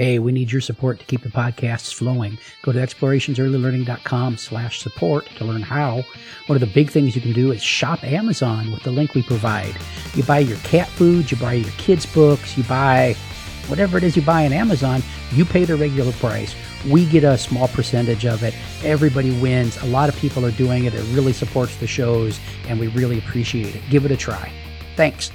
Hey, we need your support to keep the podcasts flowing. Go to explorationsearlylearning.com/support to learn how. One of the big things you can do is shop Amazon with the link we provide. You buy your cat food, you buy your kids' books, you buy whatever it is you buy on Amazon, you pay the regular price. We get a small percentage of it. Everybody wins. A lot of people are doing it. It really supports the shows, and we really appreciate it. Give it a try. Thanks.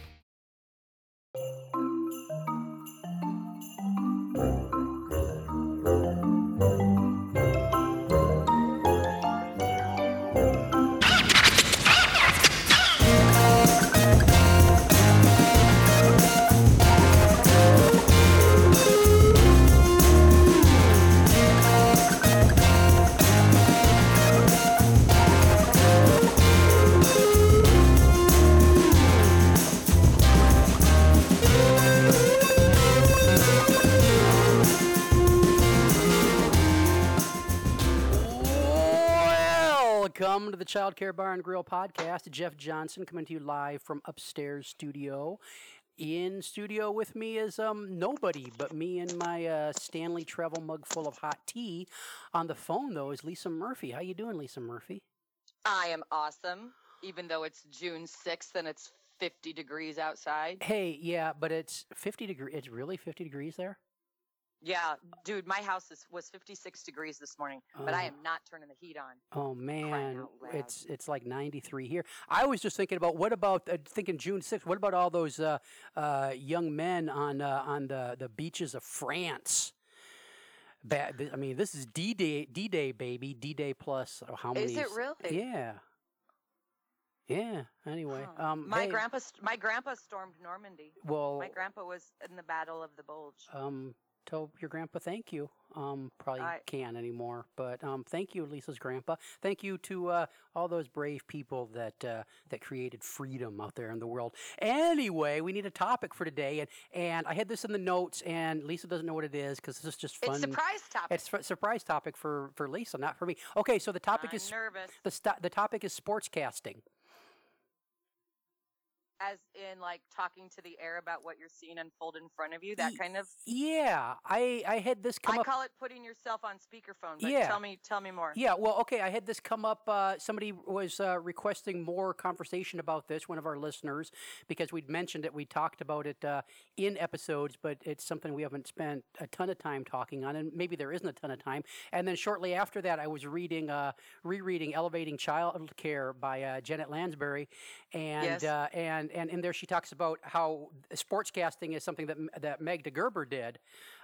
Welcome to the Child Care Bar and Grill podcast. Jeff Johnson coming to you live from upstairs studio. In studio with me is nobody but me and my Stanley Travel mug full of hot tea. On the phone though is Lisa Murphy. How you doing, Lisa Murphy? I am awesome, even though it's June 6th and it's 50 degrees outside. Hey, yeah, but it's 50 degrees. It's really 50 degrees there? Yeah, dude, my house was 56 degrees this morning, but I am not turning the heat on. Oh man, it's like 93 here. I was just thinking about thinking June 6th. What about all those young men on the beaches of France? I mean, this is D-Day, baby. D-Day plus how many? Is it really? Yeah. Yeah. Anyway, my grandpa stormed Normandy. Well, my grandpa was in the Battle of the Bulge. Tell your grandpa thank you. Probably can't anymore, but thank you, Lisa's grandpa. Thank you to all those brave people that created freedom out there in the world. Anyway, we need a topic for today, and I had this in the notes, and Lisa doesn't know what it is because this is just fun. It's a surprise topic. It's a surprise topic for Lisa, not for me. Okay, so the topic I'm is nervous. The topic is sportscasting. As in, like, talking to the air about what you're seeing unfold in front of you, that kind of? Yeah, I had this come up. I call it putting yourself on speakerphone, but tell me more. Yeah, well, okay, I had this come up. Somebody was requesting more conversation about this, one of our listeners, because we'd mentioned it. We talked about it in episodes, but it's something we haven't spent a ton of time talking on, and maybe there isn't a ton of time. And then shortly after that, I was rereading Elevating Child Care by Janet Lansbury, and yes. And in there she talks about how sportscasting is something that Meg DeGerber did,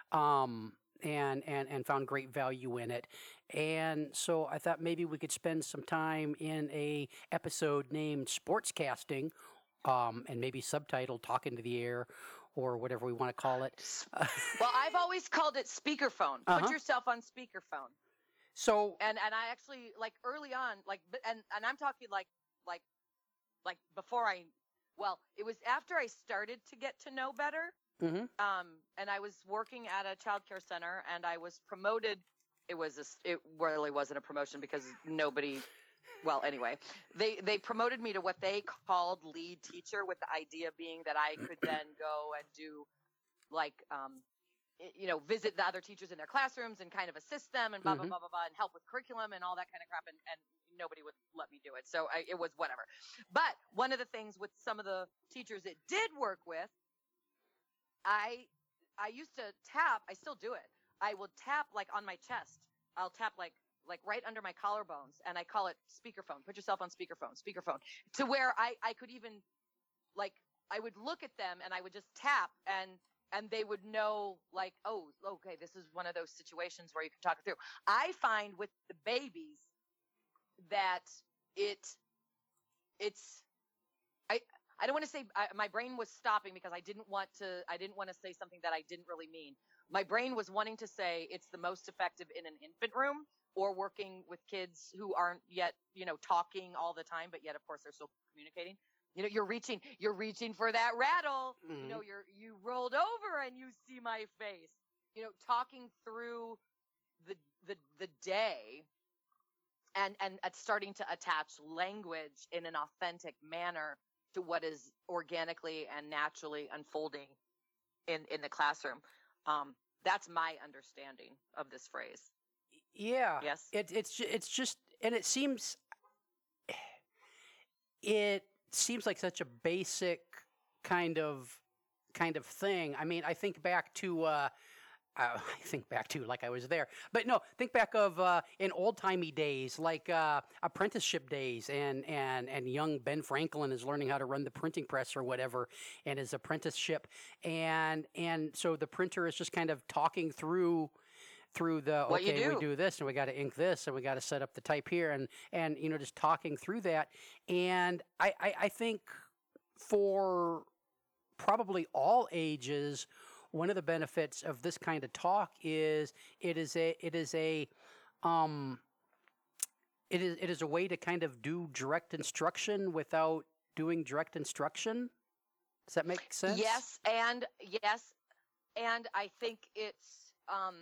and found great value in it. And so I thought maybe we could spend some time in a episode named Sportscasting, and maybe subtitled Talking to the Air, or whatever we want to call it. Well, I've always called it speakerphone. Put yourself on speakerphone. So and I actually, like, early on, like, and I'm talking like before it was after I started to get to know better. Mm-hmm. And I was working at a child care center, and I was promoted. It really wasn't a promotion because nobody. Well, anyway, they promoted me to what they called lead teacher, with the idea being that I could then go and do, like, visit the other teachers in their classrooms and kind of assist them and blah, blah, blah, blah, blah, and help with curriculum and all that kind of crap. And nobody would let me do it. So it was whatever. But one of the things with some of the teachers it did work with, I used to tap. I still do it. I will tap, like, on my chest. I'll tap like right under my collarbones, and I call it speakerphone. Put yourself on speakerphone, to where I could even, like, I would look at them and I would just tap, and they would know, like, oh, okay, this is one of those situations where you can talk it through. I find with the babies that I don't want to say my brain was stopping because I didn't want to say something that I didn't really mean. My brain was wanting to say it's the most effective in an infant room or working with kids who aren't yet, talking all the time, but yet, of course, they're still communicating. You're reaching for that rattle. Mm-hmm. You rolled over and you see my face. Talking through the day and starting to attach language in an authentic manner to what is organically and naturally unfolding in the classroom. That's my understanding of this phrase. Yeah. Yes. It's just, and it seems like such a basic kind of thing. I mean, I think back to like I was there, but no, think back of in old timey days, like apprenticeship days, and young Ben Franklin is learning how to run the printing press or whatever, and his apprenticeship, and so the printer is just kind of talking through the, okay, we do this, and we got to ink this, and we got to set up the type here, and just talking through that. And I think for probably all ages, one of the benefits of this kind of talk is it is a way to kind of do direct instruction without doing direct instruction. Does that make sense? Yes, and I think it's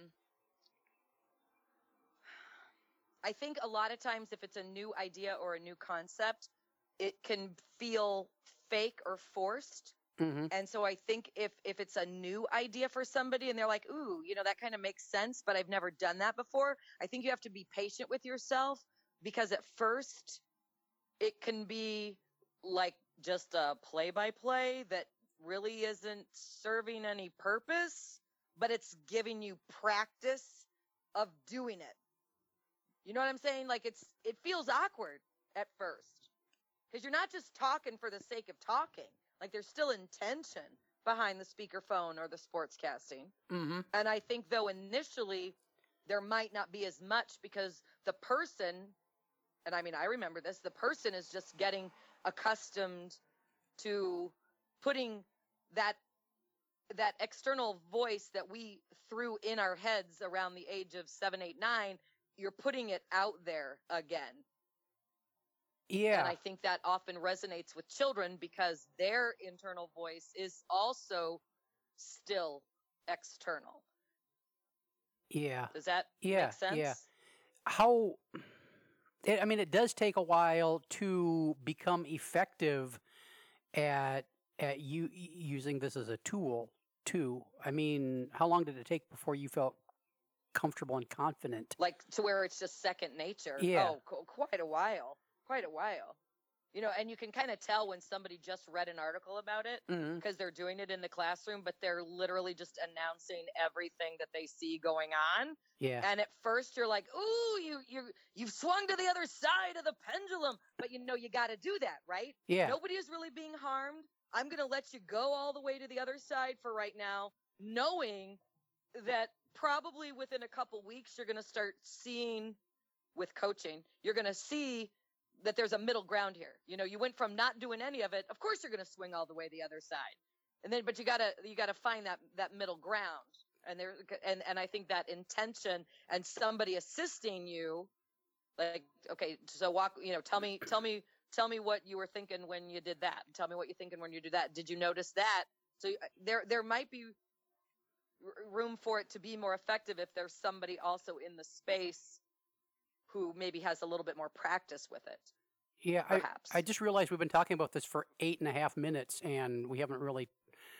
I think a lot of times if it's a new idea or a new concept, it can feel fake or forced. Mm-hmm. And so I think if it's a new idea for somebody and they're like, ooh, that kind of makes sense, but I've never done that before, I think you have to be patient with yourself, because at first it can be like just a play-by-play that really isn't serving any purpose, but it's giving you practice of doing it. You know what I'm saying? Like it feels awkward at first, because you're not just talking for the sake of talking. Like there's still intention behind the speakerphone or the sportscasting. Mm-hmm. And I think, though, initially there might not be as much, because the person, and I mean, I remember this, the person is just getting accustomed to putting that external voice that we threw in our heads around the age of 7, 8, 9, you're putting it out there again. Yeah. And I think that often resonates with children, because their internal voice is also still external. Yeah. Does that make sense? Yeah. It does take a while to become effective at you using this as a tool too. I mean, how long did it take before you felt comfortable and confident? Like to where it's just second nature? Yeah. Oh, quite a while. And you can kind of tell when somebody just read an article about it, because they're doing it in the classroom, but they're literally just announcing everything that they see going on. Yeah. And at first you're like, ooh, you've swung to the other side of the pendulum, but you got to do that, right? Yeah. Nobody is really being harmed. I'm going to let you go all the way to the other side for right now, knowing that probably within a couple weeks, you're going to start seeing, with coaching, you're going to see that there's a middle ground here. You went from not doing any of it. Of course, you're going to swing all the way the other side. But you gotta find that middle ground. And I think that intention and somebody assisting you, like, okay, so tell me what you were thinking when you did that. Tell me what you're thinking when you do that. Did you notice that? So there might be room for it to be more effective if there's somebody also in the space who maybe has a little bit more practice with it. Yeah, perhaps. I just realized we've been talking about this for 8.5 minutes, and we haven't really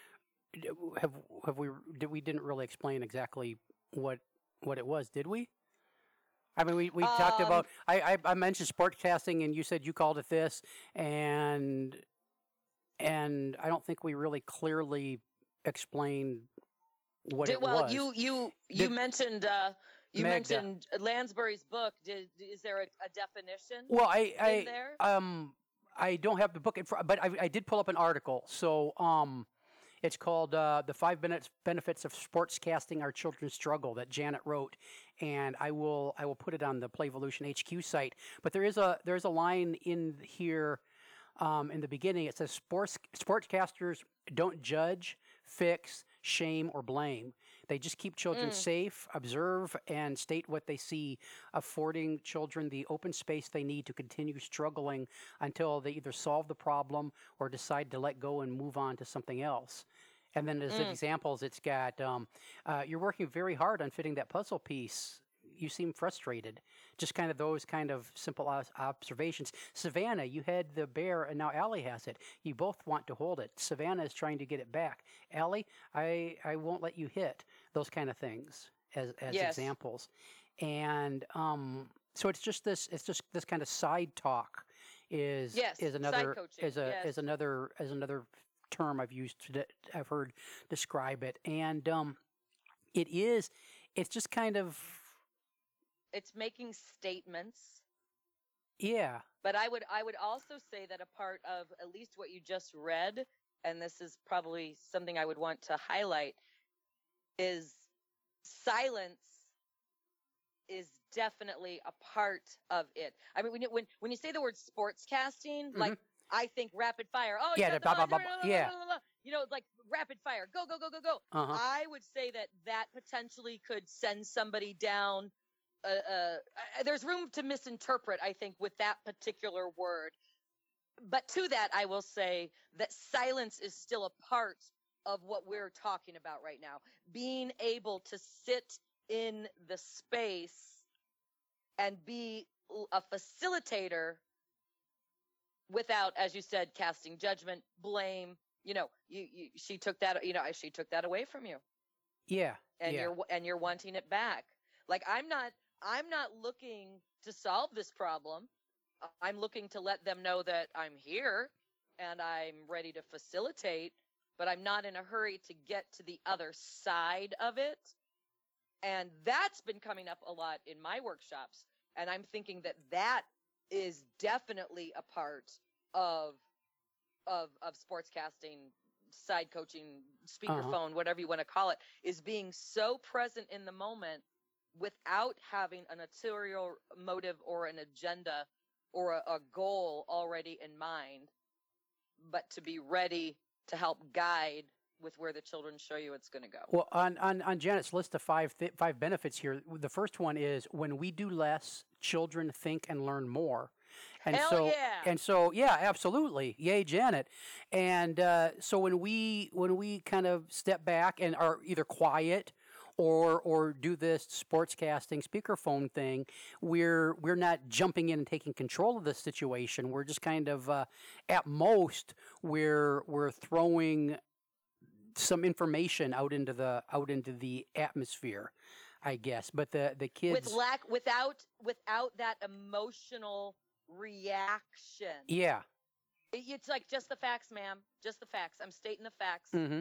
we didn't really explain exactly what it was, did we? I mean, we talked about, I mentioned sportscasting, and you said you called it this, and I don't think we really clearly explained what it was. Well, you mentioned. You mentioned Lansbury's book. Is there a definition? Well, in there? I don't have the book, but I did pull up an article. So it's called "The 5 Benefits of Sportscasting Our Children Struggle" that Janet wrote, and I will put it on the Playvolution HQ site. But there's a line in here in the beginning. It says sportscasters don't judge, fix, shame, or blame. They just keep children safe, observe, and state what they see, affording children the open space they need to continue struggling until they either solve the problem or decide to let go and move on to something else. And then as examples, it's got, you're working very hard on fitting that puzzle piece. You seem frustrated. Just kind of those kind of simple observations. Savannah, you had the bear, and now Allie has it. You both want to hold it. Savannah is trying to get it back. Allie, I won't let you hit. those kind of things as Yes. examples. And so it's just this kind of side talk Yes. is Side another coaching. is a Yes. is another term I've used I've heard describe it. And it's just kind of, It's making statements. yeah. But I would also say that a part of at least what you just read, and this is probably something I would want to highlight, is silence is definitely a part of it. I mean, when you say the word sportscasting, Mhm. like I think rapid fire. Oh, you Yeah, got the the blah ball. blah blah blah. Yeah. You know, like rapid fire. Go, go, go, go, go. Uh-huh. I would say that potentially could send somebody down. There's room to misinterpret, I think, with that particular word. But to that, I will say that silence is still a part of what we're talking about right now. Being able to sit in the space and be a facilitator without, as you said, casting judgment, blame. You know, she took that. You know, she took that away from you, Yeah. and Yeah. you're wanting it back. Like I'm not looking to solve this problem. I'm looking to let them know that I'm here and I'm ready to facilitate, but I'm not in a hurry to get to the other side of it. And that's been coming up a lot in my workshops. And I'm thinking that is definitely a part of sportscasting, side coaching, speakerphone, whatever you want to call it, is being so present in the moment without having an ulterior motive or an agenda or a goal already in mind, but to be ready to help guide with where the children show you it's going to go. Well, on Janet's list of five benefits here, the first one is when we do less, children think and learn more. And Hell yeah. And so, yeah, absolutely. Yay, Janet. And so when we kind of step back and are either quiet or do this sportscasting speakerphone thing, we're not jumping in and taking control of the situation. We're just kind of at most we're throwing some information out into the atmosphere, I guess. But the kids without that emotional reaction. Yeah. It's like just the facts, ma'am. Just the facts. I'm stating the facts. Mm-hmm.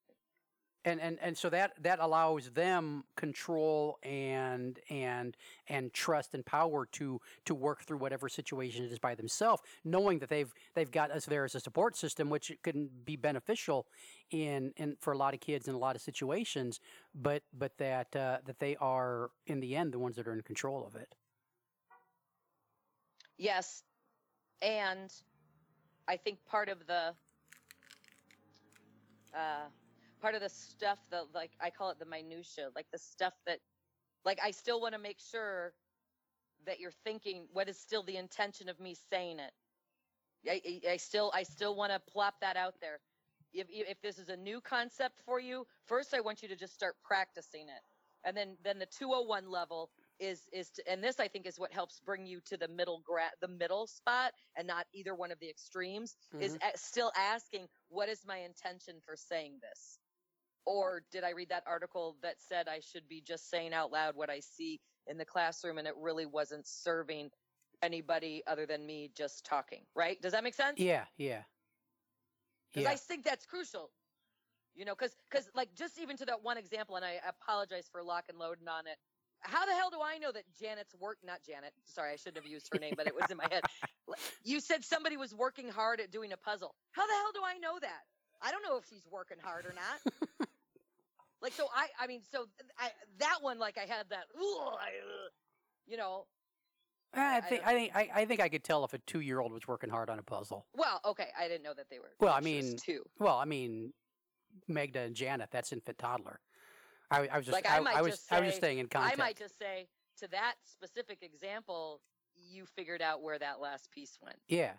And so that allows them control and trust and power to work through whatever situation it is by themselves, knowing that they've got us there as a support system, which can be beneficial in for a lot of kids in a lot of situations, but that they are in the end the ones that are in control of it. Yes, and I think part of the stuff that, like, I call it the minutia, like the stuff that, like, I still want to make sure that you're thinking what is still the intention of me saying it. I still want to plop that out there. If this is a new concept for you, first I want you to just start practicing it, and then the 201 level is and this I think is what helps bring you to the middle spot and not either one of the extremes. Mm-hmm. Is still asking, what is my intention for saying this? Or did I read that article that said I should be just saying out loud what I see in the classroom and it really wasn't serving anybody other than me just talking, right? Does that make sense? Yeah. Because I think that's crucial, you know, because like just even to that one example, and I apologize for lock and loading on it. How the hell do I know that Janet's not Janet, sorry, I shouldn't have used her name, but it was in my head. You said somebody was working hard at doing a puzzle. How the hell do I know that? I don't know if she's working hard or not. Like, so I mean, that one, like I had that, you know. I think I could tell if a 2-year-old was working hard on a puzzle. Well, okay, I didn't know that they were. Well, I mean, two. Well, I mean, Magda and Janet, that's infant toddler. I was just like, I was just staying in context. I might just say to that specific example, you figured out where that last piece went. Yeah.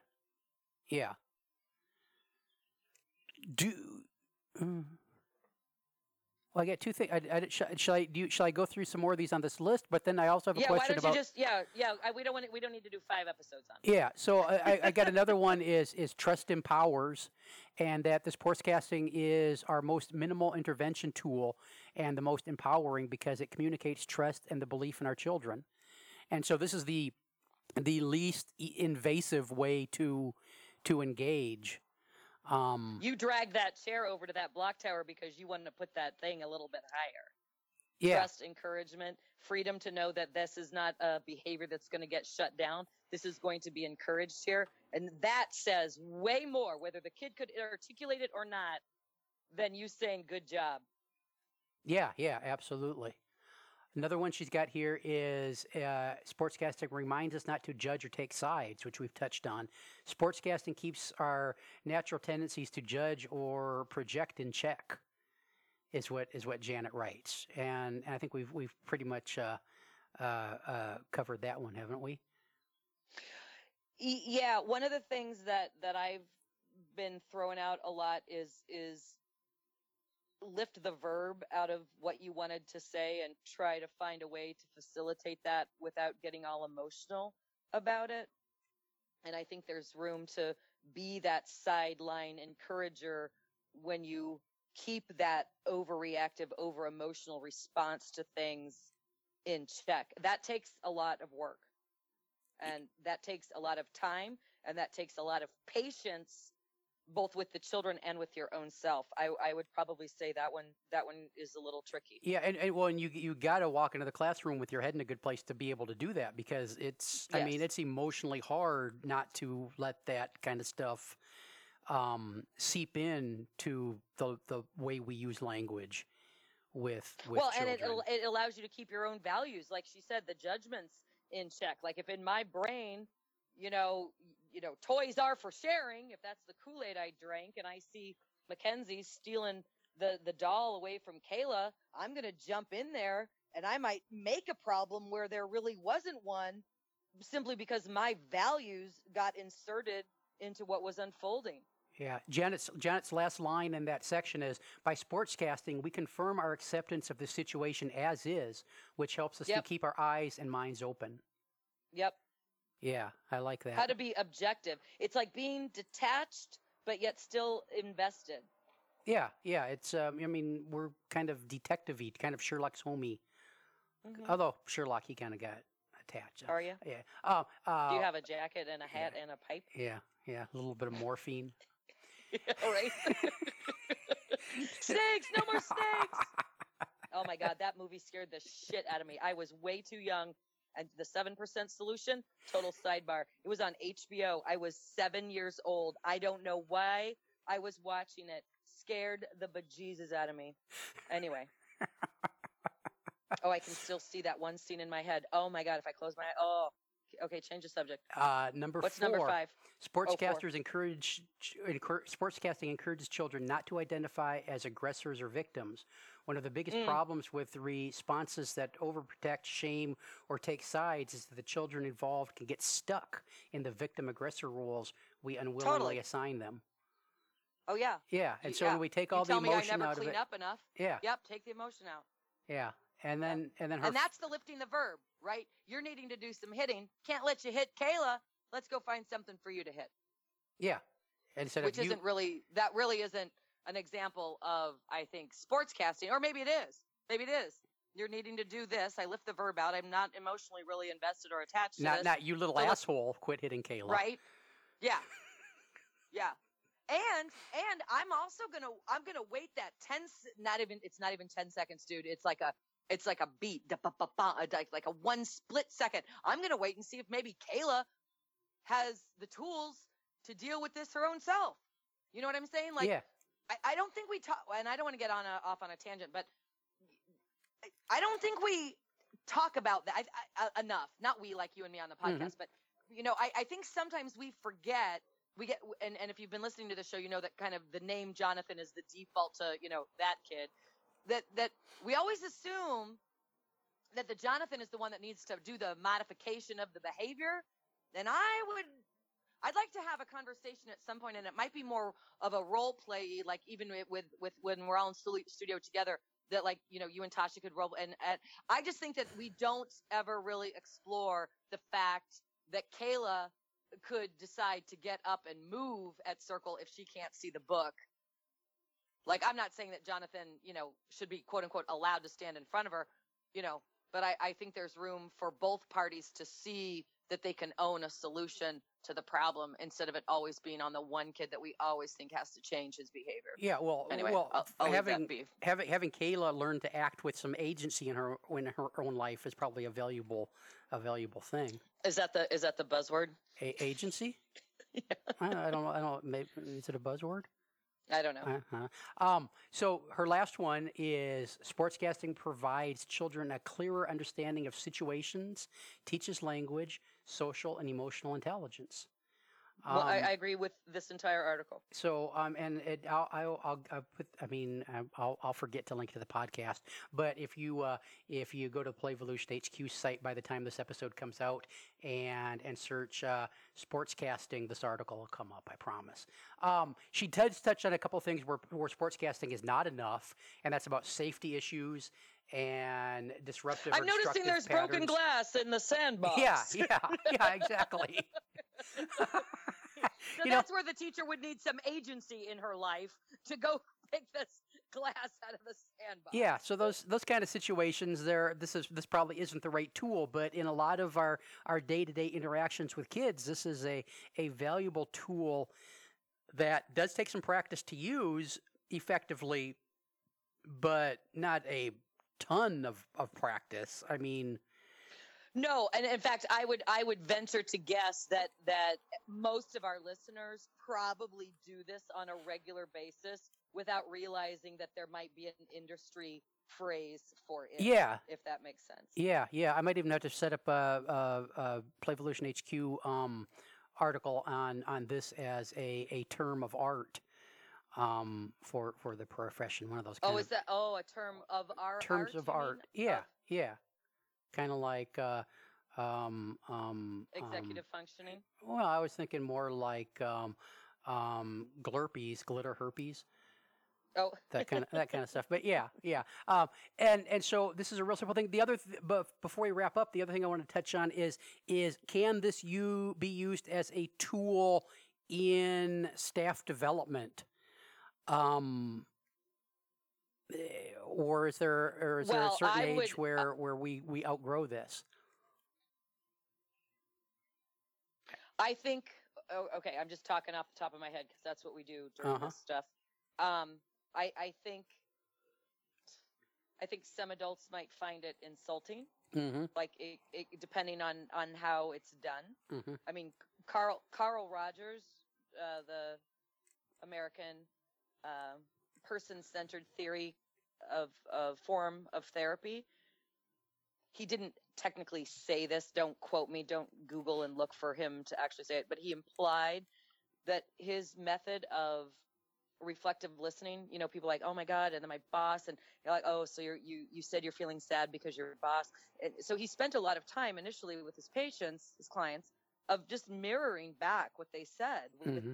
Well, I got two things. Shall I go through some more of these on this list? But then I also have a question about. We don't need to do 5 episodes on it. Yeah. So I got another one is Trust Empowers, and that this sportscasting is our most minimal intervention tool, and the most empowering because it communicates trust and the belief in our children. And so this is the least invasive way to engage. You dragged that chair over to that block tower because you wanted to put that thing a little bit higher. Yeah. Trust, encouragement, freedom to know that this is not a behavior that's going to get shut down. This is going to be encouraged here. And that says way more, whether the kid could articulate it or not, than you saying good job. Yeah, absolutely. Another one she's got here is sportscasting reminds us not to judge or take sides, which we've touched on. Sportscasting keeps our natural tendencies to judge or project in check, is what Janet writes, and I think we've pretty much covered that one, haven't we? Yeah, one of the things that I've been throwing out a lot is lift the verb out of what you wanted to say and try to find a way to facilitate that without getting all emotional about it. And I think there's room to be that sideline encourager when you keep that overreactive, over emotional response to things in check. That takes a lot of work, and that takes a lot of time, and that takes a lot of patience, both with the children and with your own self. I would probably say that one is a little tricky. Yeah, and you got to walk into the classroom with your head in a good place to be able to do that, because it's Yes. I mean, it's emotionally hard not to let that kind of stuff seep in to the way we use language with well, children. And it allows you to keep your own values, like she said, the judgments in check. Like if in my brain, you know, toys are for sharing, if that's the Kool-Aid I drank, and I see Mackenzie stealing the doll away from Kayla, I'm going to jump in there and I might make a problem where there really wasn't one, simply because my values got inserted into what was unfolding. Yeah, Janet's last line in that section is, by sportscasting, we confirm our acceptance of the situation as is, which helps us to Yep. keep our eyes and minds open. Yep. Yeah, I like that. How to be objective. It's like being detached, but yet still invested. Yeah, it's, I mean, we're kind of detective-y, kind of Sherlock's Holmes-y. Mhm. Although Sherlock, he kind of got attached. Are you? Yeah. Do you have a jacket and a hat and a pipe? Yeah, a little bit of morphine. All right. Snakes! No more snakes! Oh my God, that movie scared the shit out of me. I was way too young. And the 7% Solution, total sidebar. It was on HBO. I was 7 years old. I don't know why I was watching it. Scared the bejesus out of me. Anyway. Oh, I can still see that one scene in my head. Oh my God, if I close my eye. Oh, okay, change the subject. What's 4? Number 5? Sportscasting encourages children not to identify as aggressors or victims. One of the biggest problems with responses that overprotect, shame, or take sides is that the children involved can get stuck in the victim-aggressor roles we unwillingly assign them. Oh yeah. Yeah, and so when we take all the emotion out of it. You tell me I never clean clean up enough. Yeah. Yep, take the emotion out. Yeah, and then her. And that's the lifting the verb, right? You're needing to do some hitting. Can't let you hit Kayla. Let's go find something for you to hit. Yeah, instead which of isn't really isn't an example of, I think, sportscasting, or maybe it is. Maybe it is. You're needing to do this. I lift the verb out. I'm not emotionally really invested or attached to this. Not you little asshole. Quit hitting Kayla. Right? Yeah. Yeah. And I'm also gonna wait that it's not even 10 seconds, dude. It's like a beat, like a 1 split second. I'm gonna wait and see if maybe Kayla has the tools to deal with this her own self. You know what I'm saying? Like, yeah. I don't think we talk, and I don't want to get off on a tangent, but I don't think we talk about that enough. Not we, like you and me on the podcast, but I think sometimes we forget. We get, and if you've been listening to the show, you know that kind of the name Jonathan is the default to that kid. That we always assume that the Jonathan is the one that needs to do the modification of the behavior. And I'd like to have a conversation at some point, and it might be more of a role play, like even with when we're all in studio together, that like, you and Tasha could role. And I just think that we don't ever really explore the fact that Kayla could decide to get up and move at Circle if she can't see the book. Like, I'm not saying that Jonathan, should be quote unquote allowed to stand in front of her, but I think there's room for both parties to see that they can own a solution to the problem instead of it always being on the one kid that we always think has to change his behavior. Yeah, well, Anyway, well, I'll leave having that be. having Kayla learn to act with some agency in her own life is probably a valuable thing. Is that the buzzword? Agency? Yeah. I don't know. Maybe, is it a buzzword? I don't know. So her last one is sportscasting provides children a clearer understanding of situations, teaches language, social and emotional intelligence. Well, I agree with this entire article. So, I'll put. I mean, I'll forget to link to the podcast. But if you go to the Playvolution HQ site by the time this episode comes out and search sportscasting, this article will come up. I promise. She does touch on a couple of things where sportscasting is not enough, and that's about safety issues and disruptive. I'm noticing there's patterns. broken glass in the sandbox. Yeah, exactly. So that's where the teacher would need some agency in her life to go pick this glass out of the sandbox. Yeah, so those kind of situations, this probably isn't the right tool, but in a lot of our day-to-day interactions with kids, this is a valuable tool that does take some practice to use effectively, but not a ton of practice. I mean, no, and in fact, I would venture to guess that most of our listeners probably do this on a regular basis without realizing that there might be an industry phrase for it. Yeah, if that makes sense. Yeah. I might even have to set up a Playvolution HQ article on this as a term of art for the profession. One of those. Is that a term of art? Terms of art. Yeah. Kind of like executive functioning. Well, I was thinking more like glurpies, glitter herpes. Oh, that kind of stuff. But yeah. And so this is a real simple thing. The other, but before we wrap up, the other thing I want to touch on is can this be used as a tool in staff development? Or is there a certain age where we outgrow this? I think. Okay, I'm just talking off the top of my head because that's what we do during this stuff. I think some adults might find it insulting, like it depending on how it's done. Mm-hmm. I mean, Carl Rogers, the American person-centered theory of form of therapy. He didn't technically say this. Don't quote me. Don't Google and look for him to actually say it. But he implied that his method of reflective listening, people like, oh my God, and then my boss, and you're like, oh, so you said you're feeling sad because your boss. And so he spent a lot of time initially with his patients, his clients, of just mirroring back what they said with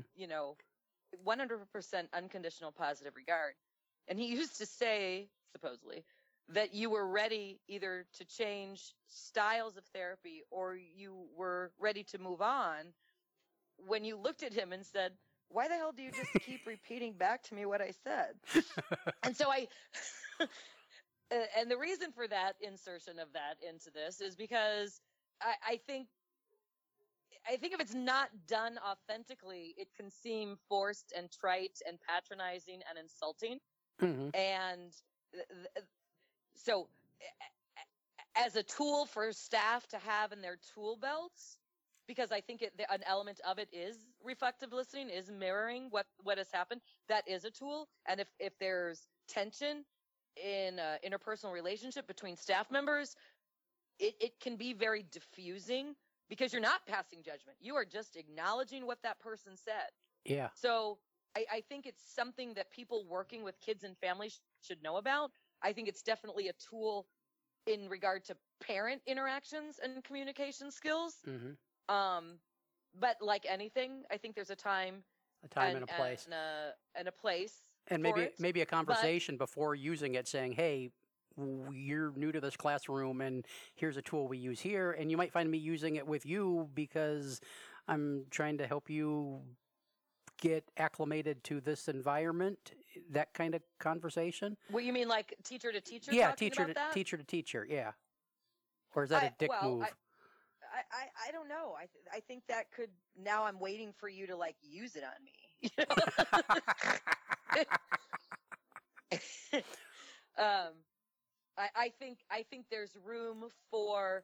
100% unconditional positive regard. And he used to say, supposedly, that you were ready either to change styles of therapy or you were ready to move on when you looked at him and said, why the hell do you just keep repeating back to me what I said? And so and the reason for that insertion of that into this is because I think if it's not done authentically, it can seem forced and trite and patronizing and insulting. Mm-hmm. And so as a tool for staff to have in their tool belts, because I think an element of it is reflective listening, is mirroring what has happened. That is a tool. And if there's tension in an interpersonal relationship between staff members, it can be very diffusing because you're not passing judgment. You are just acknowledging what that person said. Yeah. So I think it's something that people working with kids and families should know about. I think it's definitely a tool in regard to parent interactions and communication skills. Mm-hmm. But like anything, I think there's a time and a place, and a place, and maybe a conversation before using it, saying, "Hey, you're new to this classroom, and here's a tool we use here, and you might find me using it with you because I'm trying to help you get acclimated to this environment? That kind of conversation? What you mean, like teacher to teacher? Yeah, talking teacher about to that? teacher to teacher. Yeah. Or is that a dick move? I don't know. I think that could. Now I'm waiting for you to like use it on me. I think there's room for.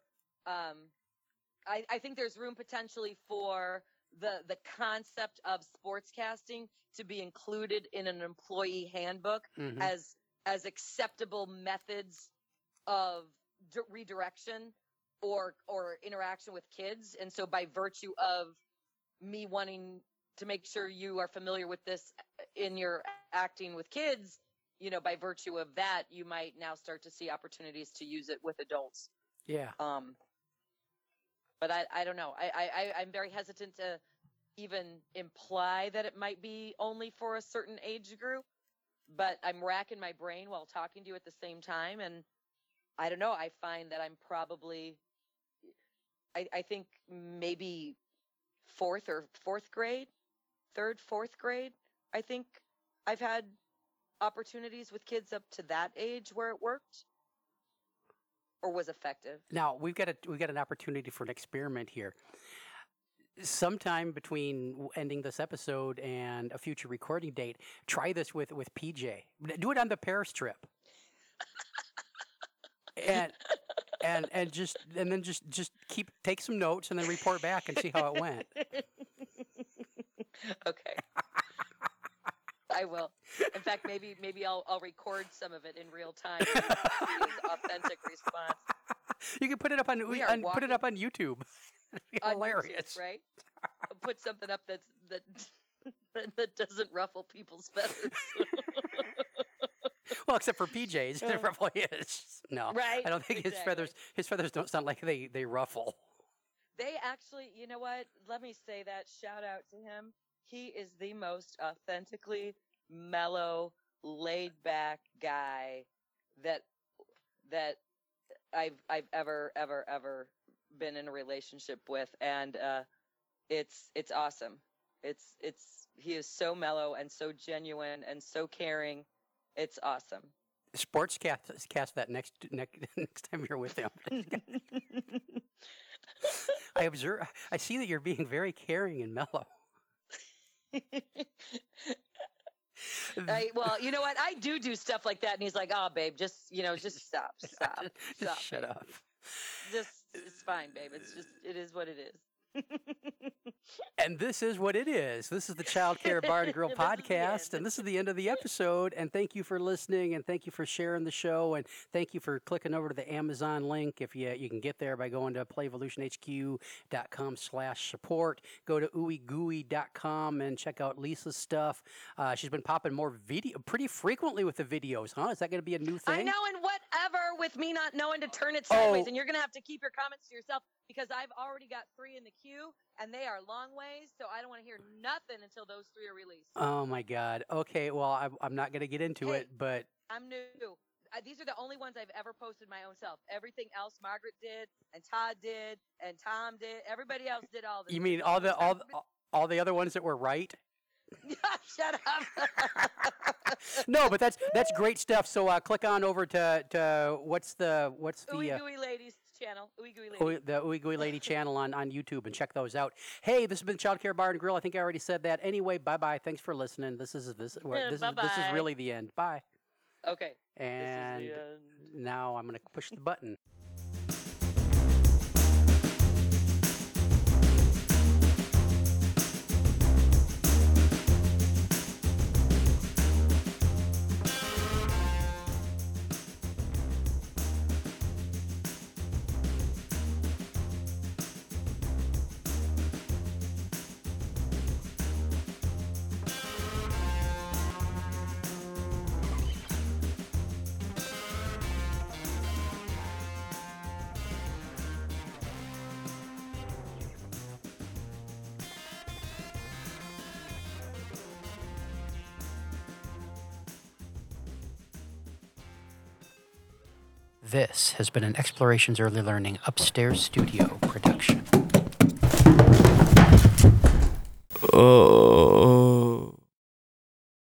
I think there's room potentially for the concept of sportscasting to be included in an employee handbook Mhm. as acceptable methods of redirection or interaction with kids. And so by virtue of me wanting to make sure you are familiar with this in your acting with kids, by virtue of that, you might now start to see opportunities to use it with adults. Yeah. But I don't know. I'm very hesitant to even imply that it might be only for a certain age group, but I'm racking my brain while talking to you at the same time. And I don't know. I find that I'm probably, I think maybe fourth grade, fourth grade. I think I've had opportunities with kids up to that age where it worked or was effective. Now we've got an opportunity for an experiment here. Sometime between ending this episode and a future recording date, try this with PJ. Do it on the Paris trip. and then just take some notes and then report back and see how it went. Okay. I will. In fact, maybe I'll record some of it in real time. And see his authentic response. You can put it up on YouTube. It'd be hilarious, YouTube, right? I'll put something up that doesn't ruffle people's feathers. Well, except for PJ's, it ruffle his. No, right? I don't think Exactly. his feathers don't sound like they ruffle. They actually, you know what? Let me say that. Shout out to him. He is the most authentically mellow, laid-back guy that I've ever been in a relationship with, and it's awesome. He is so mellow and so genuine and so caring. It's awesome. Sportscast that next time you're with him. I see that you're being very caring and mellow. Well, you know what? I do stuff like that, and he's like, "Oh, babe, just stop, Just shut babe. up." It's fine, babe. It is what it is. And this is what it is. This is the Child Care Bar and Grill This is the podcast, end. and this is the end of the episode. And thank you for listening, and thank you for sharing the show, and thank you for clicking over to the Amazon link. If you can get there by going to playvolutionhq.com/support. Go to ooigooey.com and check out Lisa's stuff. She's been popping more video pretty frequently with the videos, huh? Is that going to be a new thing? I know, and whatever with me not knowing to turn it sideways, Oh. and you're gonna have to keep your comments to yourself because I've already got 3 in the queue, and they are long ways, so I don't want to hear nothing until those 3 are released. Oh my God. Okay, well, I'm not going to get into Hey. it, but I'm new. These are the only ones I've ever posted my own self. Everything else Margaret did, and Todd did, and Tom did. Everybody else did all this. you mean all the other ones that were right? Shut up. No, but that's great stuff. So click on over to what's the Ooey Gooey Ladies channel. Ooey Gooey Ladies. the Ooey Gooey Lady channel on YouTube, and check those out. Hey, this has been Child Care Bar and Grill. I think I already said that. Anyway, bye. Thanks for listening. This is Bye-bye. really the end. Bye. Okay. And This is the end. now I'm going to push the button. This has been an Explorations Early Learning Upstairs Studio production. Oh.